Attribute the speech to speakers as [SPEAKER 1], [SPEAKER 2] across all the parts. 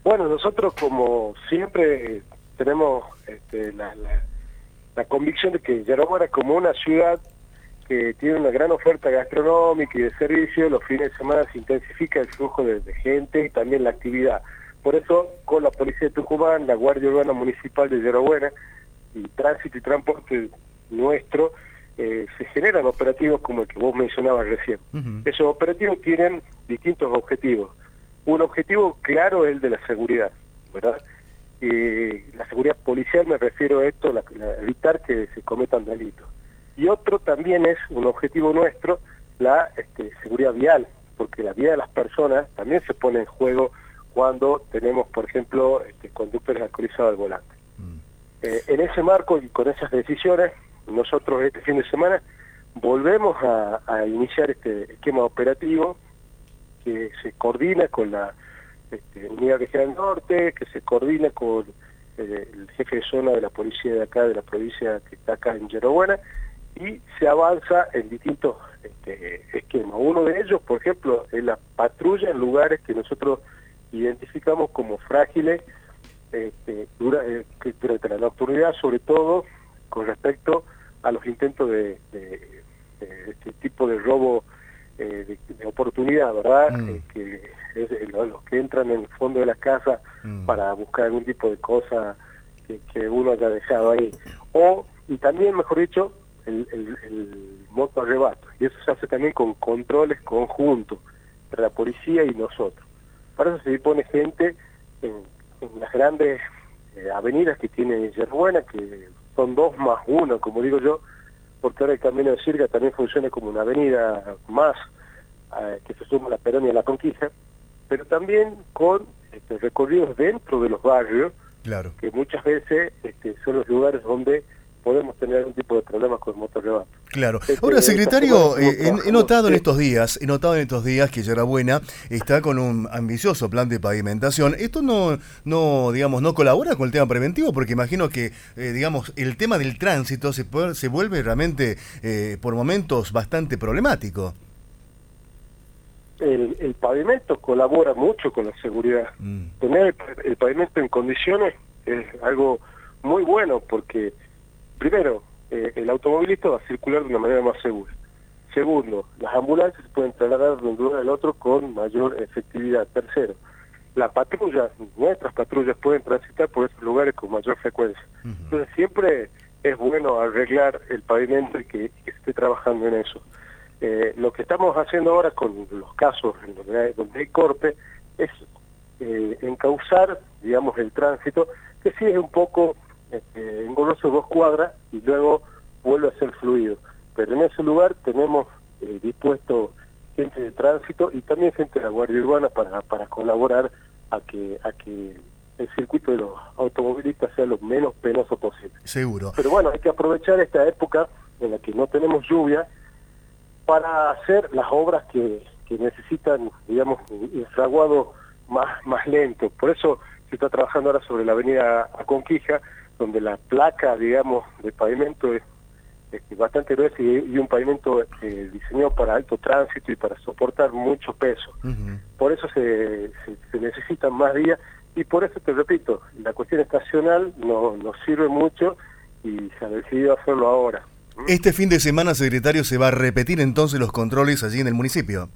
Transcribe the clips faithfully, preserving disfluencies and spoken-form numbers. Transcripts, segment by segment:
[SPEAKER 1] Bueno, nosotros como siempre tenemos este, la, la, la convicción de que Yerba Buena, como una ciudad que tiene una gran oferta gastronómica y de servicios, los fines de semana se intensifica el flujo de, de gente y también la actividad. Por eso, con la Policía de Tucumán, la Guardia Urbana Municipal de Yerba Buena y Tránsito y Transporte nuestro, eh, se generan operativos como el que vos mencionabas recién. Uh-huh. Esos operativos tienen distintos objetivos. Un objetivo claro es el de la seguridad, ¿verdad? Eh, la seguridad policial, me refiero a esto, la, la, evitar que se cometan delitos. Y otro también es un objetivo nuestro, la este, seguridad vial, porque la vida de las personas también se pone en juego cuando tenemos, por ejemplo, este, conductores alcoholizados al volante. Mm. Eh, en ese marco y con esas decisiones, nosotros este fin de semana volvemos a, a iniciar este esquema operativo que se coordina con la este, Unidad Regional Norte, que se coordina con eh, el jefe de zona de la policía de acá, de la provincia que está acá en Yerba Buena, y se avanza en distintos este, esquemas. Uno de ellos, por ejemplo, es la patrulla en lugares que nosotros identificamos como frágiles este, dura, eh, durante la nocturnidad, sobre todo con respecto a los intentos de, de, de este tipo de robo eh, de, de oportunidad, ¿verdad? Mm. Eh, que es, eh, los que entran en el fondo de la casa mm. para buscar algún tipo de cosa que, que uno haya dejado ahí. O, y también, mejor dicho, el, el, el moto arrebato. Y eso se hace también con controles conjuntos entre la policía y nosotros. Para eso se dispone gente en, en las grandes eh, avenidas que tiene Yerba Buena, que son dos más uno, como digo yo, porque ahora el Camino de Sirga también funciona como una avenida más eh, que se suma a la Perón y a la Conquista, pero también con este, recorridos dentro de los barrios,
[SPEAKER 2] claro,
[SPEAKER 1] que muchas veces este, son los lugares donde podemos tener algún tipo de problemas con el motorrebato.
[SPEAKER 2] Claro. Ahora, secretario, eh, he, he notado en estos días, he notado en estos días que Yerba Buena está con un ambicioso plan de pavimentación. Esto no, no, digamos, no colabora con el tema preventivo, porque imagino que, eh, digamos, el tema del tránsito se puede, se vuelve realmente, eh, por momentos, bastante problemático.
[SPEAKER 1] El, el pavimento colabora mucho con la seguridad. Mm. Tener el, el pavimento en condiciones es algo muy bueno, porque primero, eh, el automovilista va a circular de una manera más segura. Segundo, las ambulancias se pueden trasladar de un lugar al otro con mayor efectividad. Tercero, la patrulla, nuestras patrullas pueden transitar por esos lugares con mayor frecuencia. Uh-huh. Entonces siempre es bueno arreglar el pavimento y que, que esté trabajando en eso. Eh, lo que estamos haciendo ahora con los casos en donde hay, donde hay corte es eh, encauzar, digamos, el tránsito, que sí es un poco Este, engorroso dos cuadras y luego vuelve a ser fluido. Pero en ese lugar tenemos eh, dispuesto gente de tránsito y también gente de la Guardia Urbana para, para colaborar a que, a que el circuito de los automovilistas sea lo menos penoso posible.
[SPEAKER 2] Seguro.
[SPEAKER 1] Pero bueno, hay que aprovechar esta época en la que no tenemos lluvia para hacer las obras que, que necesitan, digamos, un fraguado más, más lento. Por eso se está trabajando ahora sobre la avenida Aconquija, donde la placa, digamos, de pavimento es, es bastante gruesa y, y un pavimento eh, diseñado para alto tránsito y para soportar mucho peso. Uh-huh. Por eso se, se, se necesitan más días y por eso te repito, la cuestión estacional no, nos sirve mucho y se ha decidido hacerlo ahora.
[SPEAKER 2] Este fin de semana, secretario, ¿se va a repetir entonces los controles allí en el municipio?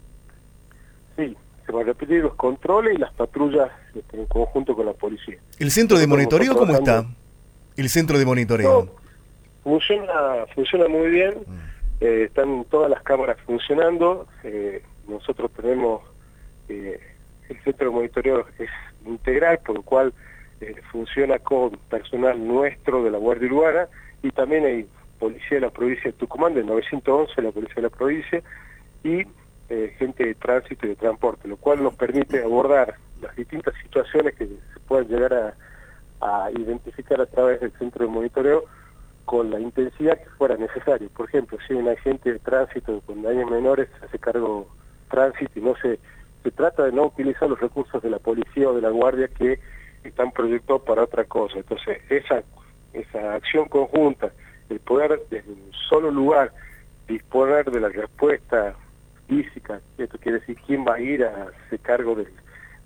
[SPEAKER 1] Sí, se van a repetir los controles y las patrullas este, en conjunto con la policía.
[SPEAKER 2] ¿El centro de monitoreo cómo está? El centro de monitoreo.
[SPEAKER 1] No, funciona, funciona muy bien, mm. eh, están todas las cámaras funcionando, eh, nosotros tenemos, eh, el centro de monitoreo es integral, por lo cual eh, funciona con personal nuestro de la Guardia Urbana y también hay policía de la provincia de Tucumán, del novecientos once, la policía de la provincia, y eh, gente de tránsito y de transporte, lo cual nos permite abordar las distintas situaciones que se puedan llegar a, a identificar a través del centro de monitoreo con la intensidad que fuera necesario. Por ejemplo, si hay un agente de tránsito con daños menores, se hace cargo tránsito y no se, se trata de no utilizar los recursos de la policía o de la guardia que están proyectados para otra cosa. Entonces, esa, esa acción conjunta, el poder desde un solo lugar disponer de la respuesta física, esto quiere decir quién va a ir a hacer cargo del,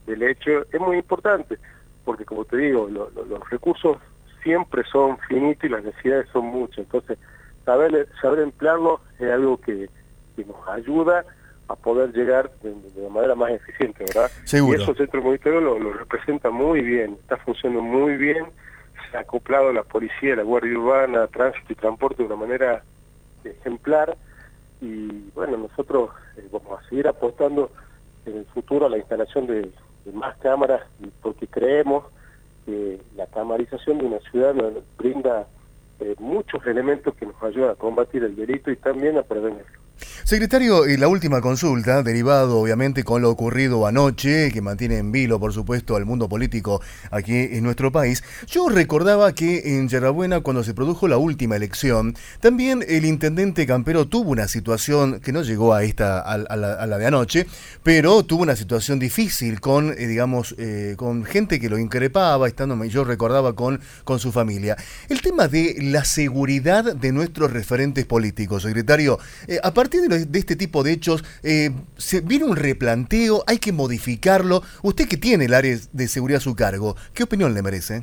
[SPEAKER 1] del hecho es muy importante, porque como te digo, lo, lo, los recursos siempre son finitos y las necesidades son muchas, entonces saber, saber emplearlos es algo que, que nos ayuda a poder llegar de, de la manera más eficiente, ¿verdad?
[SPEAKER 2] Seguro.
[SPEAKER 1] Y eso el Centro Monitorio lo, lo representa muy bien, está funcionando muy bien, se ha acoplado la policía, la Guardia Urbana, tránsito y transporte de una manera ejemplar, y bueno, nosotros eh, vamos a seguir apostando en el futuro a la instalación de, de más cámaras, porque creemos que la camarización de una ciudad nos brinda eh, muchos elementos que nos ayudan a combatir el delito y también a prevenirlo.
[SPEAKER 2] Secretario, y la última consulta, derivado obviamente con lo ocurrido anoche, que mantiene en vilo, por supuesto, al mundo político aquí en nuestro país. Yo recordaba que en Yerbabuena, cuando se produjo la última elección, también el intendente Campero tuvo una situación que no llegó a esta a, a, la, a la de anoche, pero tuvo una situación difícil con, eh, digamos, eh, con gente que lo increpaba, estando, yo recordaba, con, con su familia. El tema de la seguridad de nuestros referentes políticos, secretario, eh, aparte A partir de, de este tipo de hechos, eh, se viene un replanteo, hay que modificarlo. Usted que tiene el área de seguridad a su cargo, ¿qué opinión le merece?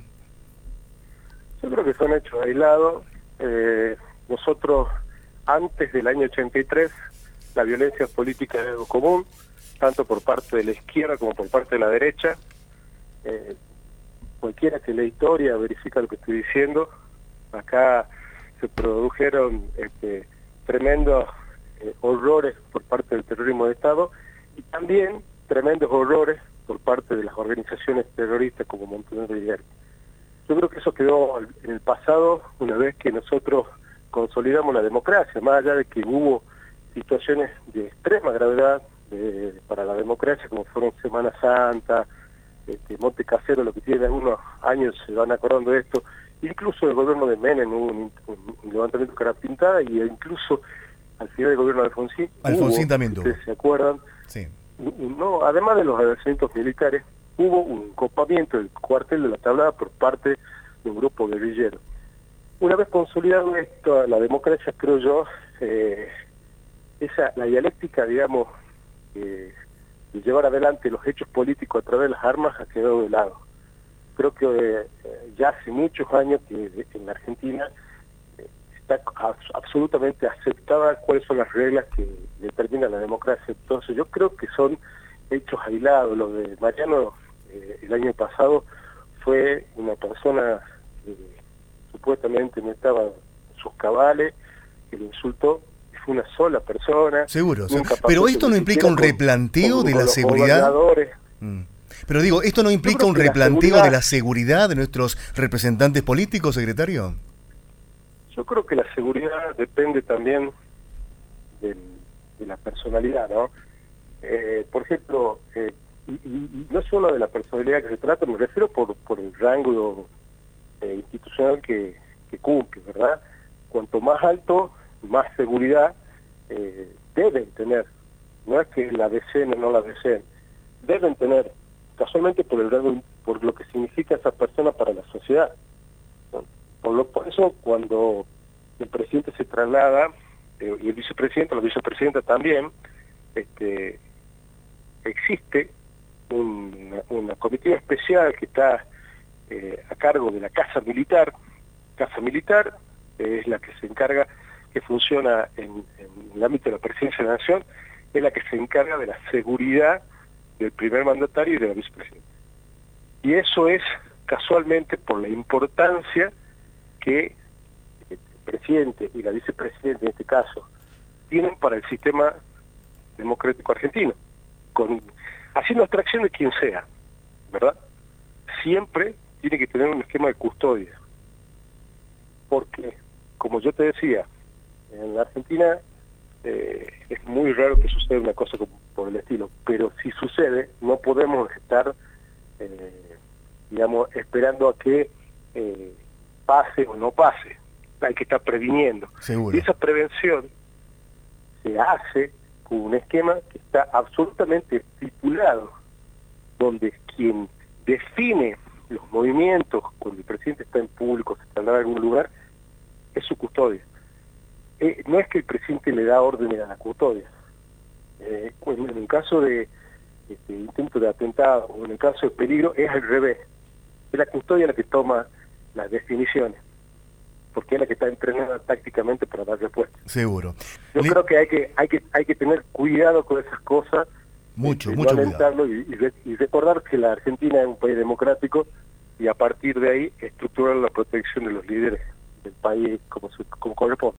[SPEAKER 1] Yo creo que son hechos aislados. Eh, nosotros, antes del año ochenta y tres, la violencia política era algo común, tanto por parte de la izquierda como por parte de la derecha. Eh, cualquiera que lea historia verifica lo que estoy diciendo. Acá se produjeron este, tremendos Eh, horrores por parte del terrorismo de Estado y también tremendos horrores por parte de las organizaciones terroristas como Montonero y Guerra. Yo creo que eso quedó en el pasado una vez que nosotros consolidamos la democracia, más allá de que hubo situaciones de extrema gravedad de, para la democracia, como fueron Semana Santa, este, Monte Casero, lo que tiene algunos años se van acordando de esto, incluso el gobierno de Menem hubo un, un, un levantamiento de cara pintada y incluso al final del gobierno de Alfonsín,
[SPEAKER 2] Alfonsín
[SPEAKER 1] hubo,
[SPEAKER 2] también tuvo.
[SPEAKER 1] ustedes se acuerdan,
[SPEAKER 2] sí.
[SPEAKER 1] no, además de los adiestramientos militares, hubo un copamiento del cuartel de la Tablada por parte de un grupo guerrillero. Una vez consolidado esto, la democracia, creo yo, eh, esa la dialéctica, digamos, eh, de llevar adelante los hechos políticos a través de las armas ha quedado de lado. Creo que eh, ya hace muchos años que en la Argentina está absolutamente aceptada cuáles son las reglas que determinan la democracia. Entonces yo creo que son hechos aislados. Lo de Mariano eh, el año pasado fue una persona que supuestamente no estaba en sus cabales, que lo insultó, y fue una sola persona.
[SPEAKER 2] Seguro, seguro. Pero esto no implica un replanteo con, de la seguridad. Mm. Pero digo, ¿esto no implica un replanteo seguridad... de la seguridad de nuestros representantes políticos, secretario?
[SPEAKER 1] Yo creo que la seguridad depende también del, de la personalidad, ¿no? Eh, por ejemplo, eh, y, y no solo de la personalidad que se trata, me refiero por, por el rango eh, institucional que, que cumple, ¿verdad? Cuanto más alto, más seguridad eh, deben tener. No es que la deseen o no la deseen, deben tener, casualmente por el rango, por lo que significa esa persona para la sociedad. Por, lo, por eso, cuando el presidente se traslada, eh, y el vicepresidente, la vicepresidenta también, este, existe un, una comitiva especial que está eh, a cargo de la Casa Militar. Casa Militar eh, es la que se encarga, que funciona en, en el ámbito de la Presidencia de la Nación, es la que se encarga de la seguridad del primer mandatario y de la vicepresidenta. Y eso es casualmente por la importancia que el presidente y la vicepresidenta, en este caso, tienen para el sistema democrático argentino, con haciendo abstracción de quien sea, ¿verdad? Siempre tiene que tener un esquema de custodia, porque, como yo te decía, en la Argentina eh, es muy raro que suceda una cosa como, por el estilo, pero si sucede, no podemos estar, eh, digamos, esperando a que eh, pase o no pase. Hay que estar previniendo.
[SPEAKER 2] Seguro.
[SPEAKER 1] Y esa prevención se hace con un esquema que está absolutamente estipulado, donde quien define los movimientos cuando el presidente está en público, se traslada a algún lugar, es su custodia. Eh, no es que el presidente le da órdenes a la custodia. Eh, en el caso de, este, intento de atentado o en el caso de peligro, es al revés. Es la custodia la que toma las definiciones, porque es la que está entrenada tácticamente para dar respuesta.
[SPEAKER 2] Seguro.
[SPEAKER 1] Yo
[SPEAKER 2] Le...
[SPEAKER 1] creo que hay que hay que hay que tener cuidado con esas cosas,
[SPEAKER 2] mucho,
[SPEAKER 1] este,
[SPEAKER 2] mucho
[SPEAKER 1] no
[SPEAKER 2] cuidado.
[SPEAKER 1] alentarlo y, y, re, y recordar que la Argentina es un país democrático y a partir de ahí estructurar la protección de los líderes del país como, su, como corresponde.